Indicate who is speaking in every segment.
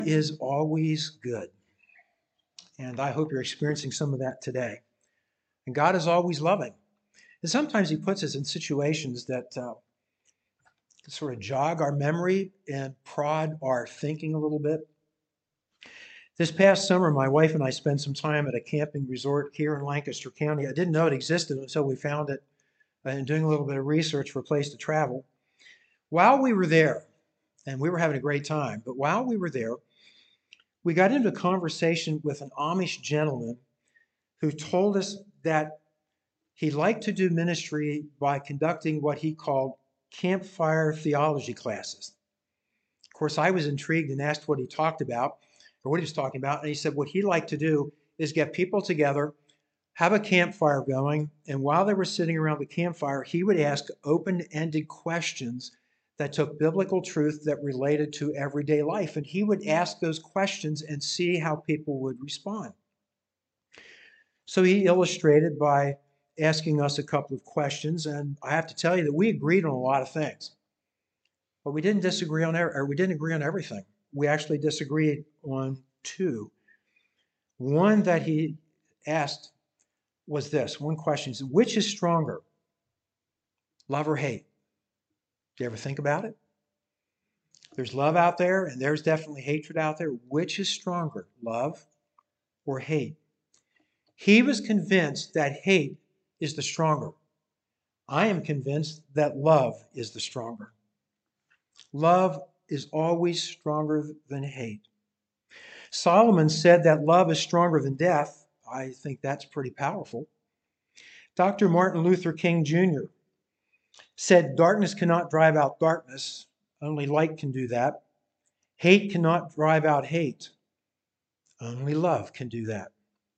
Speaker 1: Is always good. And I hope you're experiencing some of that today. And God is always loving. And sometimes He puts us in situations that sort of jog our memory and prod our thinking a little bit. This past summer, my wife and I spent some time at a camping resort here in Lancaster County. I didn't know it existed until we found it and doing a little bit of research for a place to travel. While we were there, and we were having a great time, but while we were there, we got into a conversation with an Amish gentleman who told us that he liked to do ministry by conducting what he called campfire theology classes. Of course, I was intrigued and asked what he talked about, or what he was talking about, and he said what he liked to do is get people together, have a campfire going, and while they were sitting around the campfire, he would ask open-ended questions that took biblical truth that related to everyday life, and he would ask those questions and see how people would respond. So he illustrated by asking us a couple of questions, and I have to tell you that we agreed on a lot of things, but we didn't disagree on or we didn't agree on everything. We actually disagreed on two. One that he asked was this. One question is, which is stronger, love or hate? Do you ever think about it? There's love out there, and there's definitely hatred out there. Which is stronger, love or hate? He was convinced that hate is the stronger. I am convinced that love is the stronger. Love is always stronger than hate. Solomon said that love is stronger than death. I think that's pretty powerful. Dr. Martin Luther King Jr. said darkness cannot drive out darkness, only light can do that. Hate cannot drive out hate, only love can do that.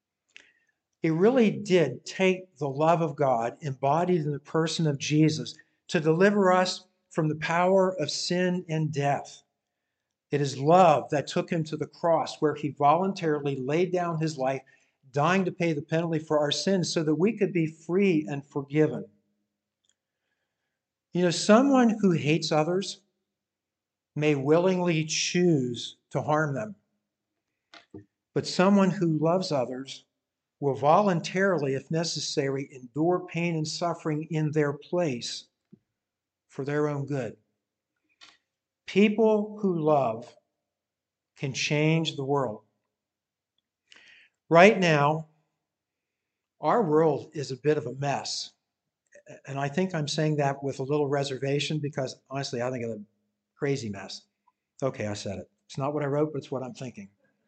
Speaker 1: It really did take the love of God embodied in the person of Jesus to deliver us from the power of sin and death. It is love that took him to the cross where he voluntarily laid down his life, dying to pay the penalty for our sins so that we could be free and forgiven. You know, someone who hates others may willingly choose to harm them, but someone who loves others will voluntarily, if necessary, endure pain and suffering in their place for their own good. People who love can change the world. Right now, our world is a bit of a mess. And I think I'm saying that with a little reservation because honestly, I think it's a crazy mess. Okay, I said it. It's not what I wrote, but it's what I'm thinking.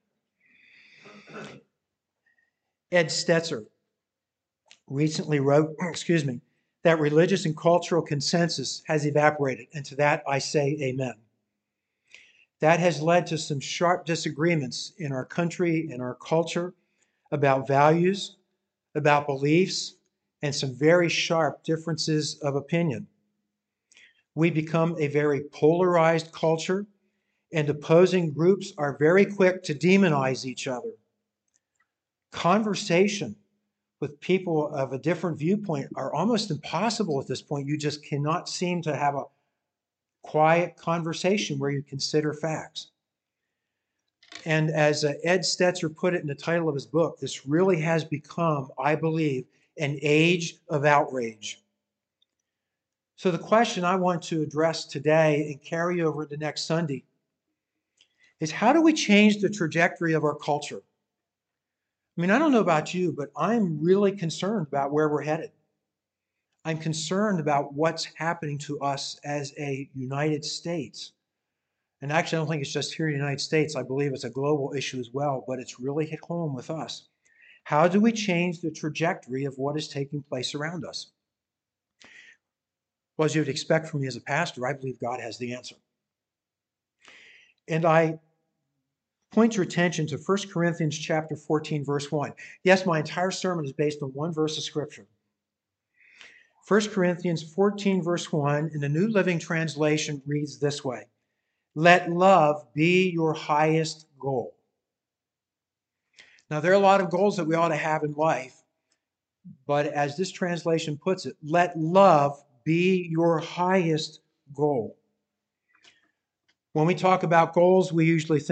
Speaker 1: Ed Stetzer recently wrote, that religious and cultural consensus has evaporated. And to that, I say amen. That has led to some sharp disagreements in our country and our culture about values, about beliefs, and some very sharp differences of opinion. We become a very polarized culture, and opposing groups are very quick to demonize each other. Conversation with people of a different viewpoint are almost impossible at this point. You just cannot seem to have a quiet conversation where you consider facts. And as Ed Stetzer put it in the title of his book, this really has become, I believe, an age of outrage. So the question I want to address today and carry over into next Sunday is how do we change the trajectory of our culture? I mean, I don't know about you, but I'm really concerned about where we're headed. I'm concerned about what's happening to us as a United States. And actually, I don't think it's just here in the United States. I believe it's a global issue as well, but it's really hit home with us. How do we change the trajectory of what is taking place around us? Well, as you would expect from me as a pastor, I believe God has the answer. And I point your attention to 1 Corinthians chapter 14, verse 1. Yes, my entire sermon is based on one verse of Scripture. 1 Corinthians 14, verse 1 in the New Living Translation reads this way: let love be your highest goal. Now, there are a lot of goals that we ought to have in life, but as this translation puts it, let love be your highest goal. When we talk about goals, we usually think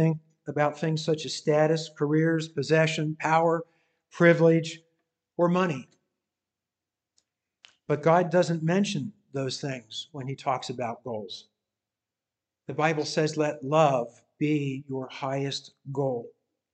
Speaker 1: about things such as status, careers, possession, power, privilege, or money. But God doesn't mention those things when he talks about goals. The Bible says, let love be your highest goal.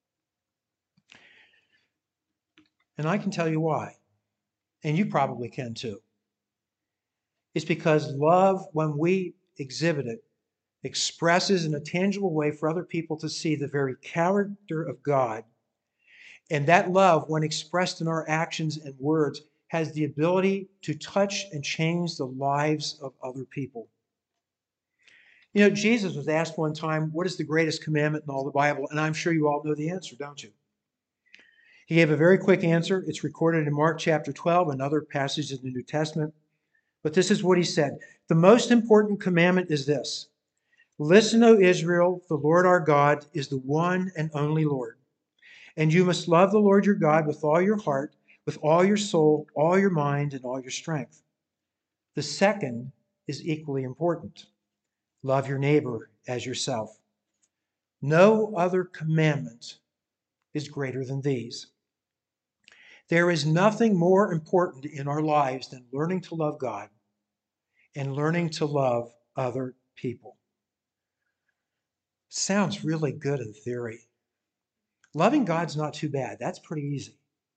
Speaker 1: And I can tell you why. And you probably can too. It's because love, when we exhibit it, expresses in a tangible way for other people to see the very character of God. And that love, when expressed in our actions and words, has the ability to touch and change the lives of other people. You know, Jesus was asked one time, what is the greatest commandment in all the Bible? And I'm sure you all know the answer, don't you? He gave a very quick answer. It's recorded in Mark chapter 12 and other passages in the New Testament. But this is what he said. The most important commandment is this. Listen, O Israel, the Lord our God is the one and only Lord. And you must love the Lord your God with all your heart, with all your soul, all your mind, and all your strength. The second is equally important. Love your neighbor as yourself. No other commandment is greater than these. There is nothing more important in our lives than learning to love God and learning to love other people. Sounds really good in theory. Loving God's not too bad. That's pretty easy.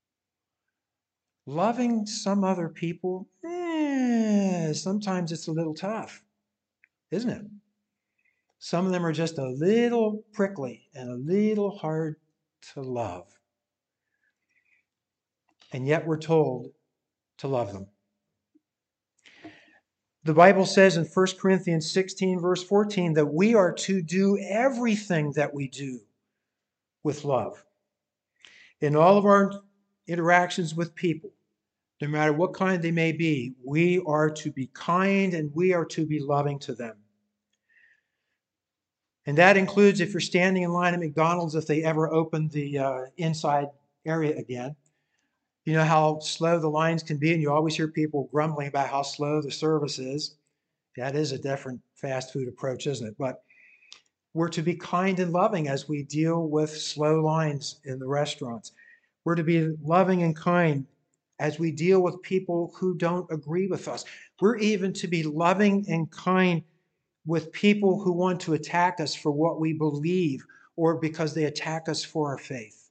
Speaker 1: Loving some other people, sometimes it's a little tough, isn't it? Some of them are just a little prickly and a little hard to love. And yet we're told to love them. The Bible says in 1 Corinthians 16, verse 14, that we are to do everything that we do with love. In all of our interactions with people, no matter what kind they may be, we are to be kind and we are to be loving to them. And that includes if you're standing in line at McDonald's, if they ever open the inside area again. You know how slow the lines can be, and you always hear people grumbling about how slow the service is. That is a different fast food approach, isn't it? But we're to be kind and loving as we deal with slow lines in the restaurants. We're to be loving and kind as we deal with people who don't agree with us. We're even to be loving and kind with people who want to attack us for what we believe or because they attack us for our faith.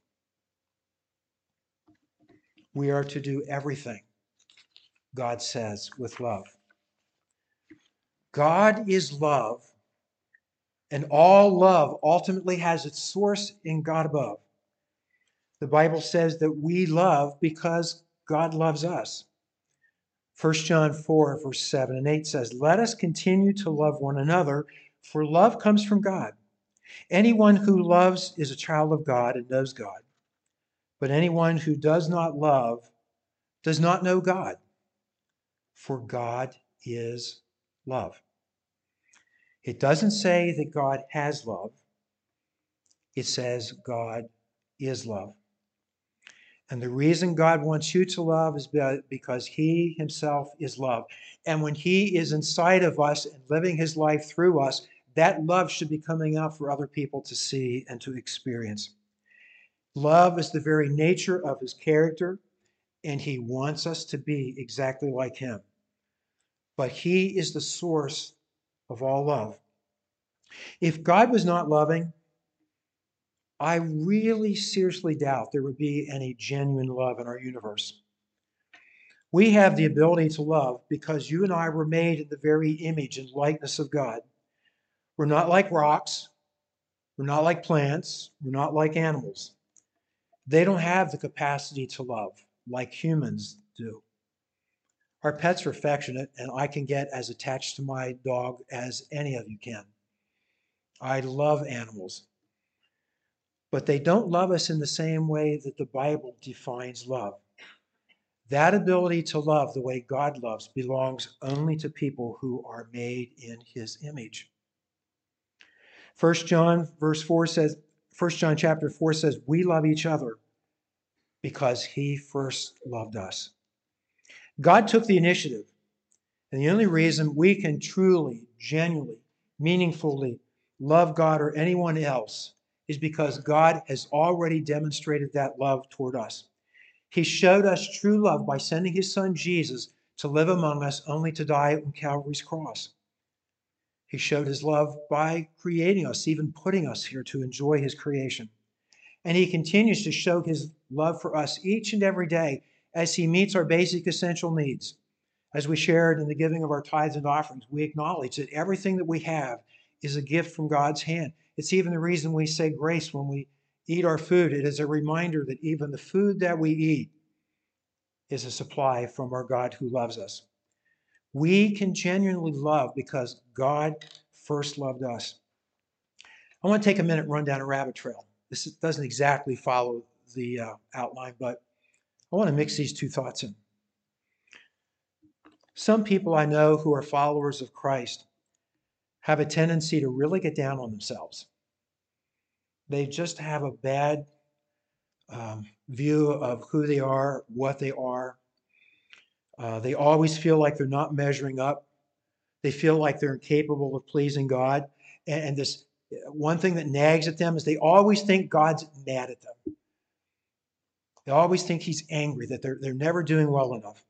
Speaker 1: We are to do everything, God says, with love. God is love, and all love ultimately has its source in God above. The Bible says that we love because God loves us. 1 John 4, verse 7 and 8 says, let us continue to love one another, for love comes from God. Anyone who loves is a child of God and knows God. But anyone who does not love does not know God, for God is love. It doesn't say that God has love. It says God is love. And the reason God wants you to love is because he himself is love. And when he is inside of us and living his life through us, that love should be coming out for other people to see and to experience. Love is the very nature of his character, and he wants us to be exactly like him. But he is the source of all love. If God was not loving, I really seriously doubt there would be any genuine love in our universe. We have the ability to love because you and I were made in the very image and likeness of God. We're not like rocks. We're not like plants. We're not like animals. They don't have the capacity to love like humans do. Our pets are affectionate, and I can get as attached to my dog as any of you can. I love animals. But they don't love us in the same way that the Bible defines love. That ability to love the way God loves belongs only to people who are made in his image. 1 John chapter 4 says, we love each other because he first loved us. God took the initiative. And the only reason we can truly, genuinely, meaningfully love God or anyone else is because God has already demonstrated that love toward us. He showed us true love by sending his son Jesus to live among us, only to die on Calvary's cross. He showed his love by creating us, even putting us here to enjoy his creation. And he continues to show his love for us each and every day as he meets our basic essential needs. As we shared in the giving of our tithes and offerings, we acknowledge that everything that we have is a gift from God's hand. It's even the reason we say grace when we eat our food. It is a reminder that even the food that we eat is a supply from our God who loves us. We can genuinely love because God first loved us. I want to take a minute and run down a rabbit trail. This doesn't exactly follow the outline, but I want to mix these two thoughts in. Some people I know who are followers of Christ have a tendency to really get down on themselves. They just have a bad view of who they are, what they are. They always feel like they're not measuring up. They feel like they're incapable of pleasing God. And this one thing that nags at them is they always think God's mad at them. They always think he's angry, that they're never doing well enough.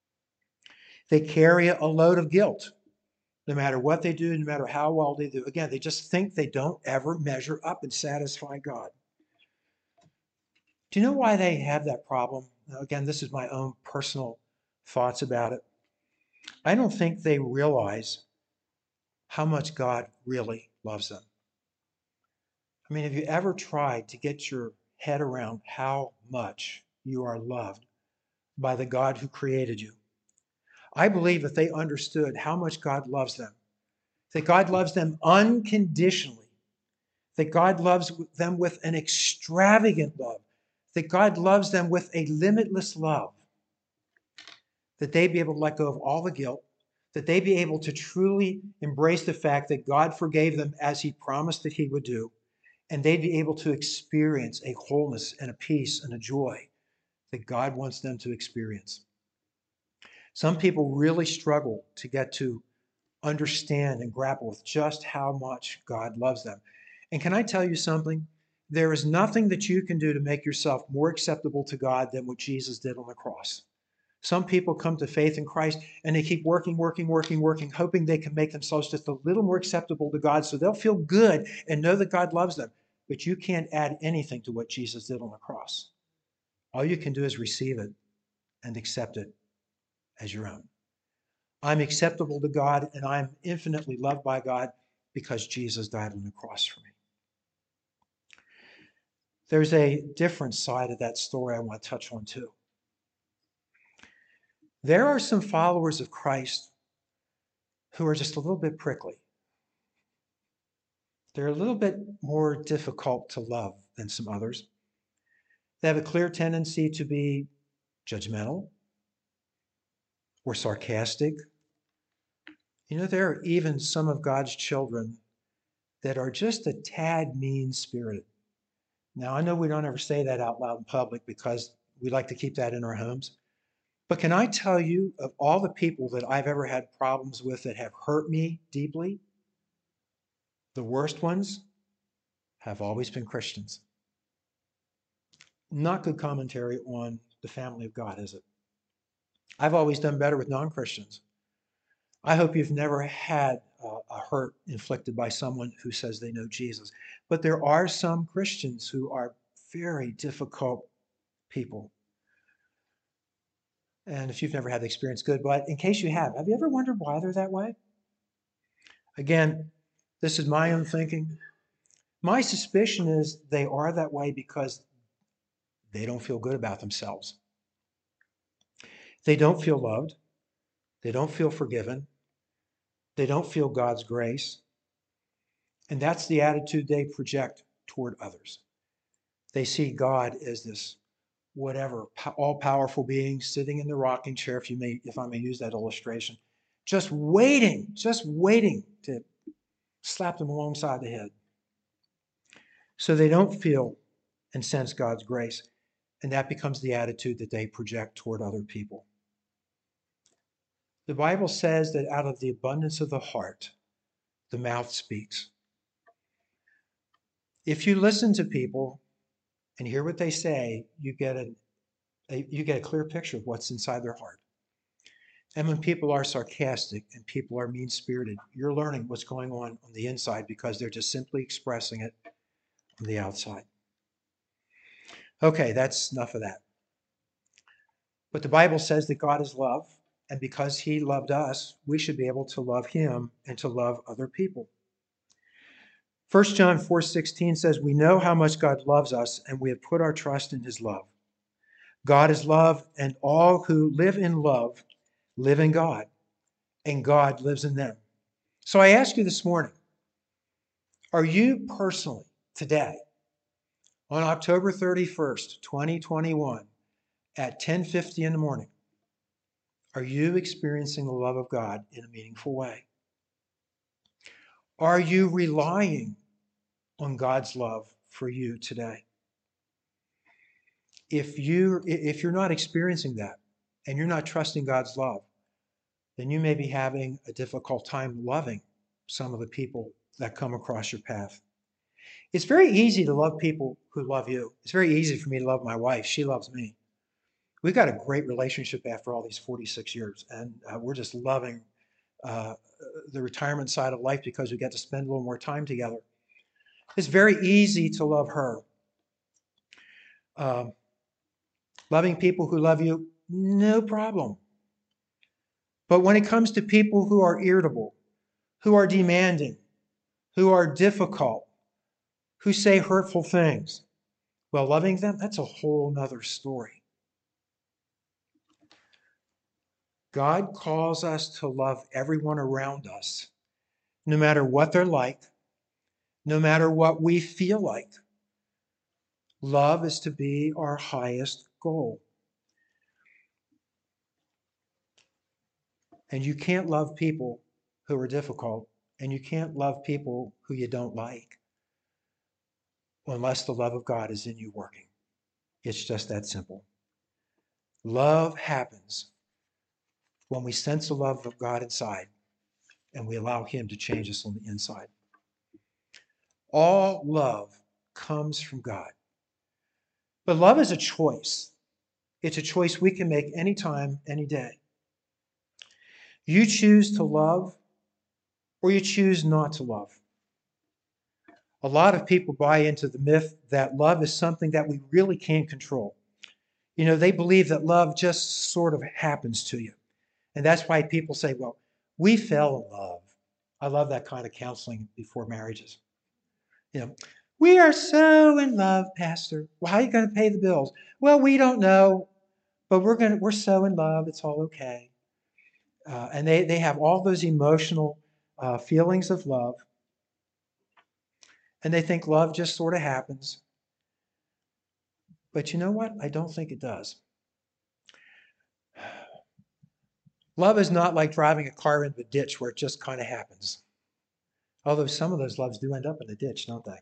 Speaker 1: They carry a load of guilt, no matter what they do, no matter how well they do. Again, they just think they don't ever measure up and satisfy God. Do you know why they have that problem? Now, again, this is my own personal thoughts about it. I don't think they realize how much God really loves them. I mean, have you ever tried to get your head around how much you are loved by the God who created you? I believe if they understood how much God loves them, that God loves them unconditionally, that God loves them with an extravagant love, that God loves them with a limitless love, that they'd be able to let go of all the guilt, that they'd be able to truly embrace the fact that God forgave them as he promised that he would do, and they'd be able to experience a wholeness and a peace and a joy that God wants them to experience. Some people really struggle to get to understand and grapple with just how much God loves them. And can I tell you something? There is nothing that you can do to make yourself more acceptable to God than what Jesus did on the cross. Some people come to faith in Christ and they keep working, hoping they can make themselves just a little more acceptable to God so they'll feel good and know that God loves them. But you can't add anything to what Jesus did on the cross. All you can do is receive it and accept it as your own. I'm acceptable to God and I'm infinitely loved by God because Jesus died on the cross for me. There's a different side of that story I want to touch on too. There are some followers of Christ who are just a little bit prickly. They're a little bit more difficult to love than some others. They have a clear tendency to be judgmental or sarcastic. You know, there are even some of God's children that are just a tad mean-spirited. Now, I know we don't ever say that out loud in public because we like to keep that in our homes. But can I tell you, of all the people that I've ever had problems with that have hurt me deeply, the worst ones have always been Christians. Not good commentary on the family of God, is it? I've always done better with non-Christians. I hope you've never had a hurt inflicted by someone who says they know Jesus. But there are some Christians who are very difficult people. And if you've never had the experience, good. But in case you have you ever wondered why they're that way? Again, this is my own thinking. My suspicion is they are that way because they don't feel good about themselves. They don't feel loved. They don't feel forgiven. They don't feel God's grace. And that's the attitude they project toward others. They see God as this whatever, all-powerful being sitting in the rocking chair, if I may use that illustration, just waiting to slap them alongside the head. So they don't feel and sense God's grace. And that becomes the attitude that they project toward other people. The Bible says that out of the abundance of the heart, the mouth speaks. If you listen to people and hear what they say, you get a clear picture of what's inside their heart. And when people are sarcastic and people are mean-spirited, you're learning what's going on the inside because they're just simply expressing it on the outside. Okay, that's enough of that. But the Bible says that God is love, and because he loved us, we should be able to love him and to love other people. 1 John 4:16 says, we know how much God loves us, and we have put our trust in his love. God is love, and all who live in love live in God, and God lives in them. So I ask you this morning, are you personally today, on October 31st, 2021, at 10:50 in the morning, are you experiencing the love of God in a meaningful way? Are you relying on God's love for you today? If you're not experiencing that and you're not trusting God's love, then you may be having a difficult time loving some of the people that come across your path. It's very easy to love people who love you. It's very easy for me to love my wife. She loves me. We've got a great relationship after all these 46 years, and we're just loving the retirement side of life because we get to spend a little more time together. It's very easy to love her. Loving people who love you, no problem. But when it comes to people who are irritable, who are demanding, who are difficult, who say hurtful things, well, loving them, that's a whole nother story. God calls us to love everyone around us, no matter what they're like, no matter what we feel like. Love is to be our highest goal. And you can't love people who are difficult, and you can't love people who you don't like unless the love of God is in you working. It's just that simple. Love happens when we sense the love of God inside and we allow him to change us on the inside. All love comes from God. But love is a choice. It's a choice we can make anytime, any day. You choose to love or you choose not to love. A lot of people buy into the myth that love is something that we really can't control. You know, they believe that love just sort of happens to you. And that's why people say, well, we fell in love. I love that kind of counseling before marriages. You know, we are so in love, Pastor. Well, how are you going to pay the bills? Well, we don't know, but we're so in love. It's all okay. And they have all those emotional feelings of love. And they think love just sort of happens. But you know what? I don't think it does. Love is not like driving a car into a ditch where it just kind of happens. Although some of those loves do end up in the ditch, don't they?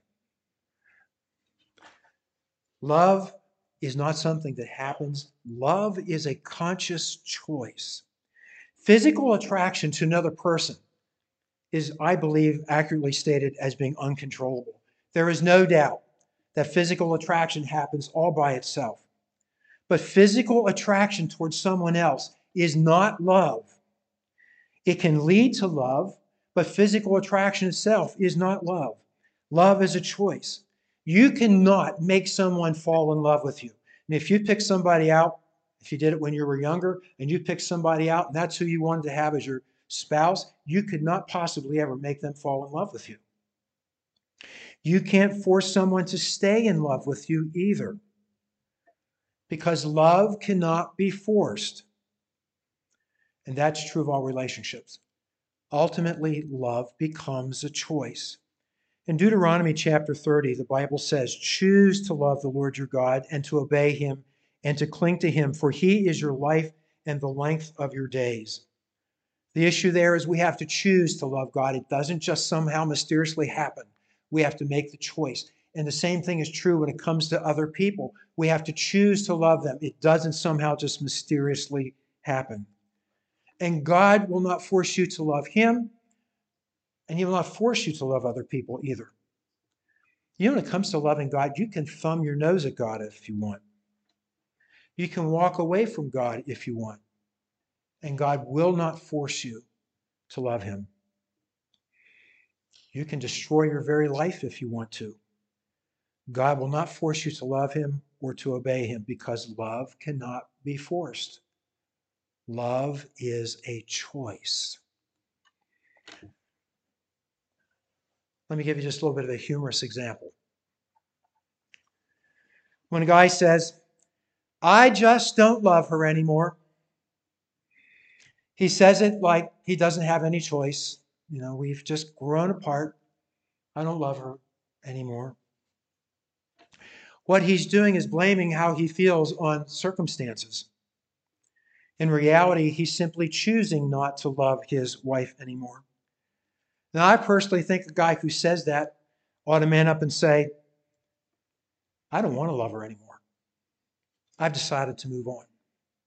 Speaker 1: Love is not something that happens. Love is a conscious choice. Physical attraction to another person is, I believe, accurately stated as being uncontrollable. There is no doubt that physical attraction happens all by itself. But physical attraction towards someone else is not love. It can lead to love, but physical attraction itself is not love. Love is a choice. You cannot make someone fall in love with you. And if you pick somebody out, if you did it when you were younger, and you picked somebody out, and that's who you wanted to have as your spouse, you could not possibly ever make them fall in love with you. You can't force someone to stay in love with you either, because love cannot be forced. And that's true of all relationships. Ultimately, love becomes a choice. In Deuteronomy chapter 30, the Bible says, choose to love the Lord your God and to obey him and to cling to him, for he is your life and the length of your days. The issue there is we have to choose to love God. It doesn't just somehow mysteriously happen. We have to make the choice. And the same thing is true when it comes to other people. We have to choose to love them. It doesn't somehow just mysteriously happen. And God will not force you to love him, and he will not force you to love other people either. You know, when it comes to loving God, you can thumb your nose at God if you want. You can walk away from God if you want. And God will not force you to love him. You can destroy your very life if you want to. God will not force you to love him or to obey him because love cannot be forced. Love is a choice. Let me give you just a little bit of a humorous example. When a guy says, I just don't love her anymore, he says it like he doesn't have any choice. You know, we've just grown apart. I don't love her anymore. What he's doing is blaming how he feels on circumstances. In reality, he's simply choosing not to love his wife anymore. Now, I personally think a guy who says that ought to man up and say, I don't want to love her anymore. I've decided to move on.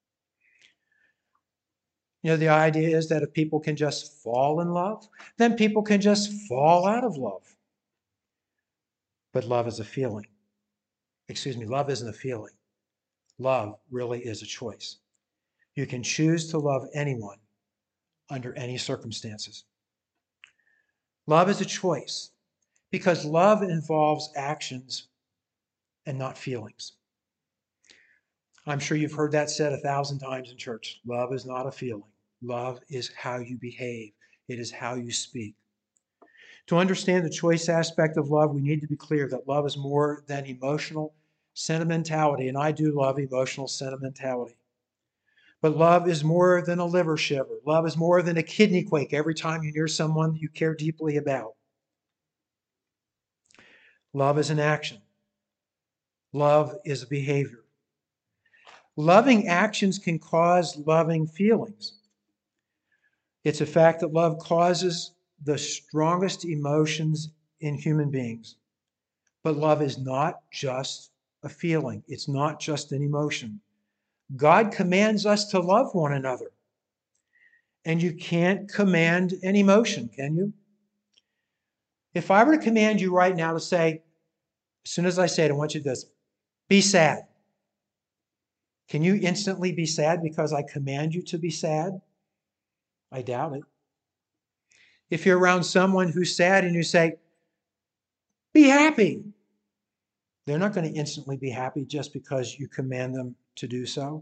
Speaker 1: You know, the idea is that if people can just fall in love, then people can just fall out of love. But love is a feeling. Love isn't a feeling. Love really is a choice. You can choose to love anyone under any circumstances. Love is a choice because love involves actions and not feelings. I'm sure you've heard that said 1,000 times in church. Love is not a feeling. Love is how you behave. It is how you speak. To understand the choice aspect of love, we need to be clear that love is more than emotional sentimentality, and I do love emotional sentimentality. But love is more than a liver shiver. Love is more than a kidney quake every time you're near someone you care deeply about. Love is an action. Love is a behavior. Loving actions can cause loving feelings. It's a fact that love causes the strongest emotions in human beings. But love is not just a feeling. It's not just an emotion. God commands us to love one another. And you can't command an emotion, can you? If I were to command you right now to say, as soon as I say it, I want you to do this, be sad. Can you instantly be sad because I command you to be sad? I doubt it. If you're around someone who's sad and you say, be happy, they're not going to instantly be happy just because you command them to do so.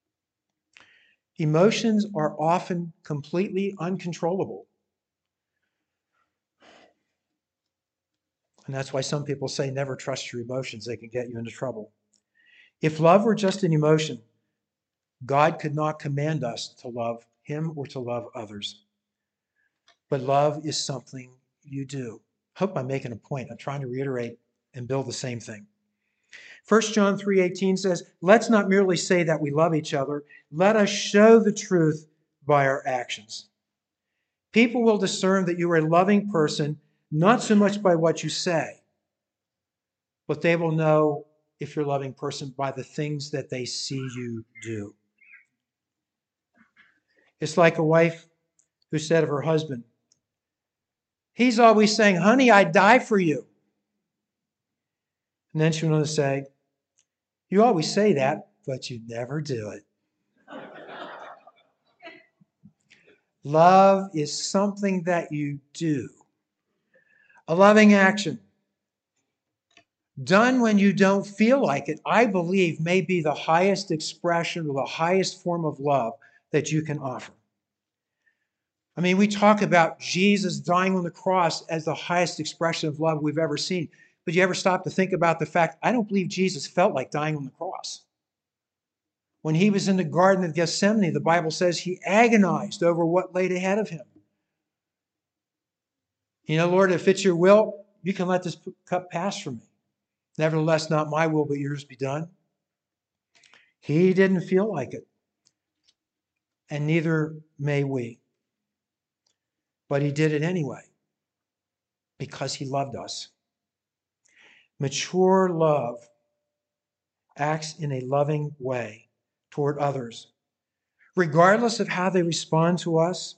Speaker 1: Emotions are often completely uncontrollable. And that's why some people say never trust your emotions. They can get you into trouble. If love were just an emotion, God could not command us to love him or to love others. But love is something you do. I hope I'm making a point. I'm trying to reiterate and build the same thing. 1 John 3:18 says, let's not merely say that we love each other. Let us show the truth by our actions. People will discern that you are a loving person, not so much by what you say, but they will know if you're a loving person by the things that they see you do. It's like a wife who said of her husband, he's always saying, honey, I'd die for you. And then she went on to say, you always say that, but you never do it. Love is something that you do. A loving action done when you don't feel like it, I believe, may be the highest expression or the highest form of love that you can offer. I mean, we talk about Jesus dying on the cross as the highest expression of love we've ever seen. But you ever stop to think about the fact, I don't believe Jesus felt like dying on the cross. When he was in the Garden of Gethsemane, the Bible says he agonized over what laid ahead of him. You know, Lord, if it's your will, you can let this cup pass from me. Nevertheless, not my will, but yours be done. He didn't feel like it, and neither may we. But he did it anyway, because he loved us. Mature love acts in a loving way toward others, regardless of how they respond to us,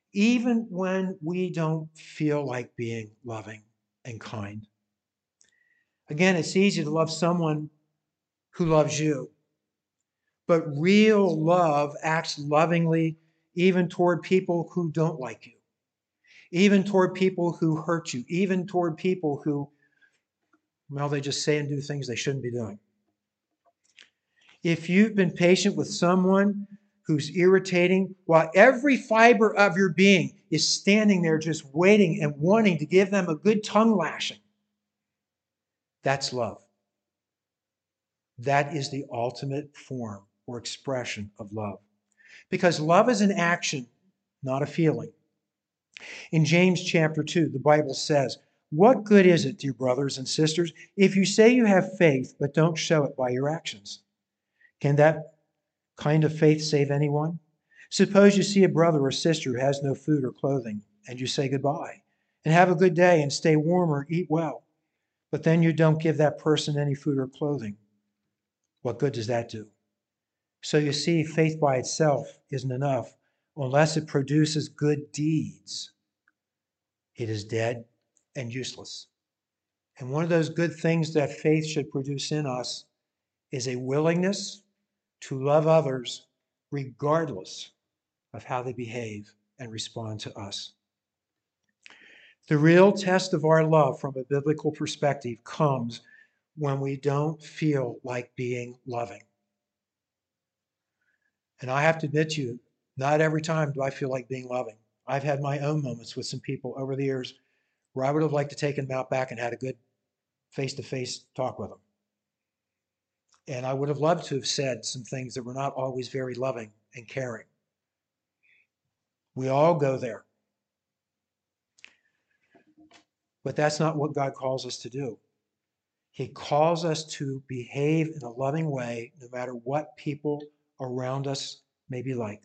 Speaker 1: even when we don't feel like being loving and kind. Again, it's easy to love someone who loves you. But real love acts lovingly even toward people who don't like you, even toward people who hurt you, even toward people who, well, they just say and do things they shouldn't be doing. If you've been patient with someone who's irritating, while every fiber of your being is standing there just waiting and wanting to give them a good tongue lashing, that's love. That is the ultimate form or expression of love. Because love is an action, not a feeling. In James chapter 2, the Bible says, "What good is it, dear brothers and sisters, if you say you have faith but don't show it by your actions? Can that kind of faith save anyone? Suppose you see a brother or sister who has no food or clothing, and you say goodbye, and have a good day, and stay warm or eat well. But then you don't give that person any food or clothing. What good does that do?" So you see, faith by itself isn't enough unless it produces good deeds. It is dead and useless. And one of those good things that faith should produce in us is a willingness to love others regardless of how they behave and respond to us. The real test of our love from a biblical perspective comes when we don't feel like being loving. And I have to admit to you, not every time do I feel like being loving. I've had my own moments with some people over the years where I would have liked to take them out back and had a good face-to-face talk with them. And I would have loved to have said some things that were not always very loving and caring. We all go there. But that's not what God calls us to do. He calls us to behave in a loving way no matter what people around us may be like.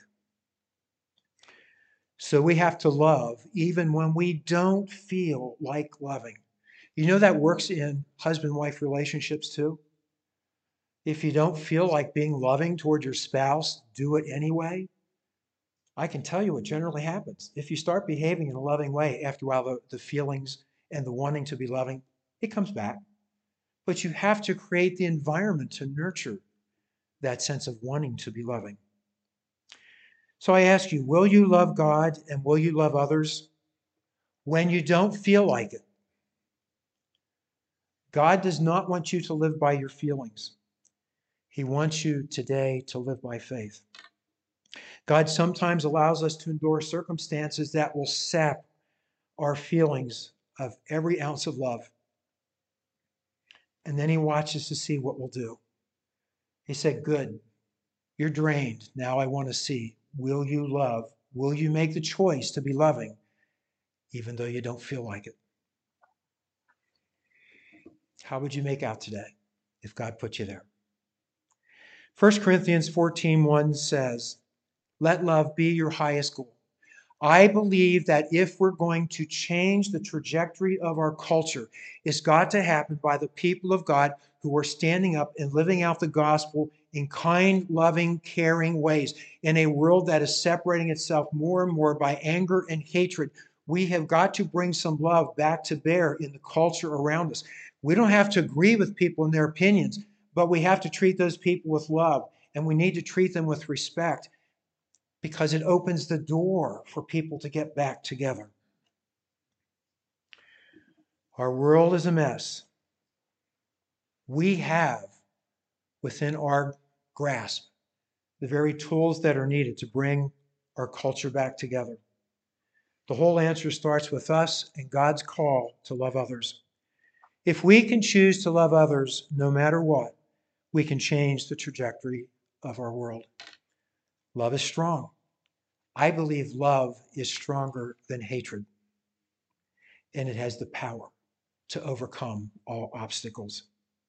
Speaker 1: So we have to love even when we don't feel like loving. You know that works in husband-wife relationships too? If you don't feel like being loving toward your spouse, do it anyway. I can tell you what generally happens. If you start behaving in a loving way, after a while, the feelings and the wanting to be loving, it comes back. But you have to create the environment to nurture that sense of wanting to be loving. So I ask you, will you love God and will you love others when you don't feel like it? God does not want you to live by your feelings. He wants you today to live by faith. God sometimes allows us to endure circumstances that will sap our feelings of every ounce of love. And then he watches to see what we'll do. He said, "Good, you're drained. Now I want to see, will you love? Will you make the choice to be loving, even though you don't feel like it?" How would you make out today if God put you there? 1 Corinthians 14:1 says, "Let love be your highest goal." I believe that if we're going to change the trajectory of our culture, it's got to happen by the people of God who are standing up and living out the gospel in kind, loving, caring ways. In a world that is separating itself more and more by anger and hatred, we have got to bring some love back to bear in the culture around us. We don't have to agree with people in their opinions, but we have to treat those people with love, and we need to treat them with respect, because it opens the door for people to get back together. Our world is a mess. We have within our grasp the very tools that are needed to bring our culture back together. The whole answer starts with us and God's call to love others. If we can choose to love others no matter what, we can change the trajectory of our world. Love is strong. I believe love is stronger than hatred, and it has the power to overcome all obstacles.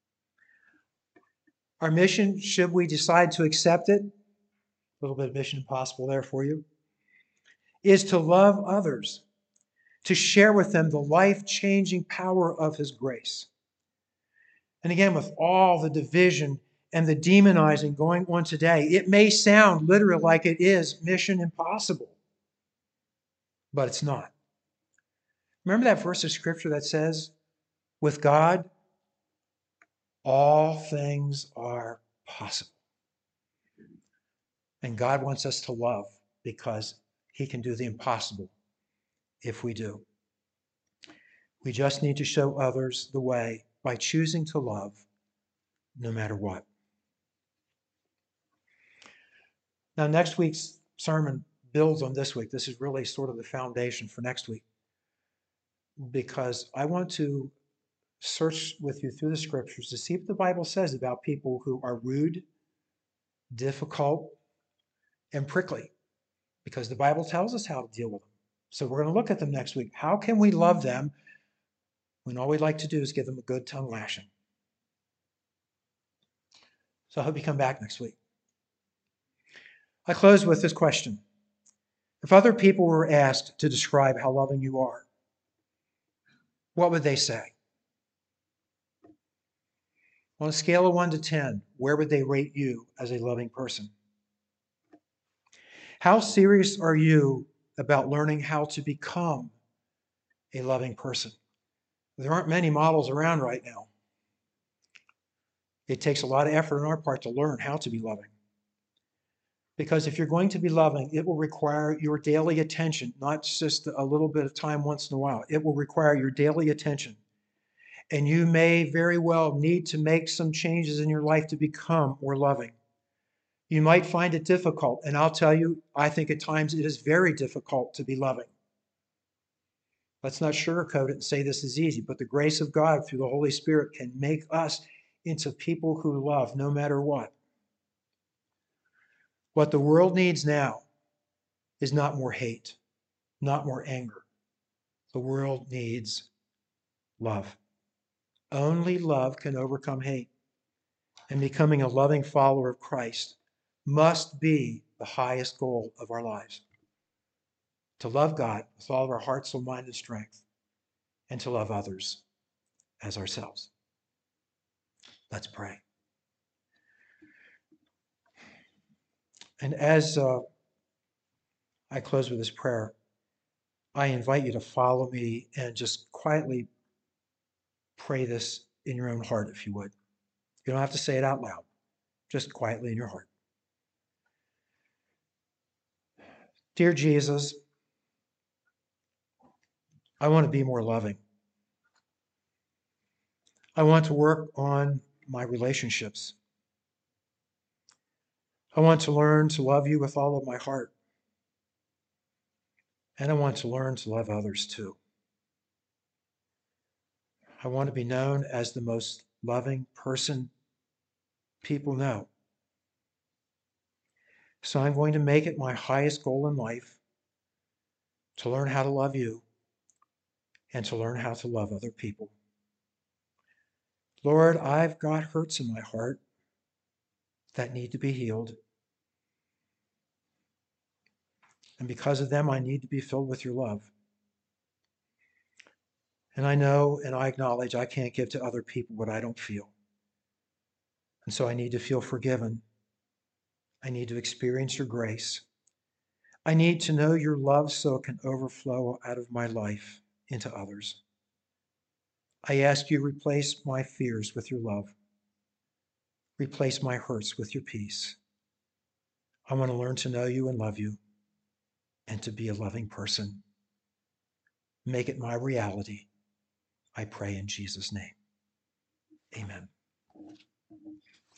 Speaker 1: Our mission, should we decide to accept it, a little bit of Mission Impossible there for you, is to love others, to share with them the life-changing power of His grace. And again, with all the division and the demonizing going on today, it may sound literally like it is mission impossible, but it's not. Remember that verse of Scripture that says, with God, All things are possible. And God wants us to love because he can do the impossible if we do. We just need to show others the way by choosing to love no matter what. Now, next week's sermon builds on this week. This is really sort of the foundation for next week, because I want to search with you through the scriptures to see what the Bible says about people who are rude, difficult, and prickly, because the Bible tells us how to deal with them. So we're going to look at them next week. How can we love them when all we'd like to do is give them a good tongue lashing? So I hope you come back next week. I close with this question. If other people were asked to describe how loving you are, what would they say? On a scale of 1 to 10, where would they rate you as a loving person? How serious are you about learning how to become a loving person? There aren't many models around right now. It takes a lot of effort on our part to learn how to be loving. Because if you're going to be loving, it will require your daily attention, not just a little bit of time once in a while. It will require your daily attention. And you may very well need to make some changes in your life to become more loving. You might find it difficult, and I'll tell you, I think at times it is very difficult to be loving. Let's not sugarcoat it and say this is easy, but the grace of God through the Holy Spirit can make us into people who love no matter what. What the world needs now is not more hate, not more anger. The world needs love. Only love can overcome hate. And becoming a loving follower of Christ must be the highest goal of our lives. To love God with all of our heart, soul, mind, and strength, and to love others as ourselves. Let's pray. And as I close with this prayer, I invite you to follow me and just quietly pray this in your own heart, if you would. You don't have to say it out loud, just quietly in your heart. Dear Jesus, I want to be more loving. I want to work on my relationships. I want to learn to love you with all of my heart. And I want to learn to love others too. I want to be known as the most loving person people know. So I'm going to make it my highest goal in life to learn how to love you and to learn how to love other people. Lord, I've got hurts in my heart that need to be healed. And because of them, I need to be filled with your love. And I know and I acknowledge I can't give to other people what I don't feel. And so I need to feel forgiven. I need to experience your grace. I need to know your love so it can overflow out of my life into others. I ask you to replace my fears with your love. Replace my hurts with your peace. I want to learn to know you and love you and to be a loving person. Make it my reality. I pray in Jesus' name. Amen.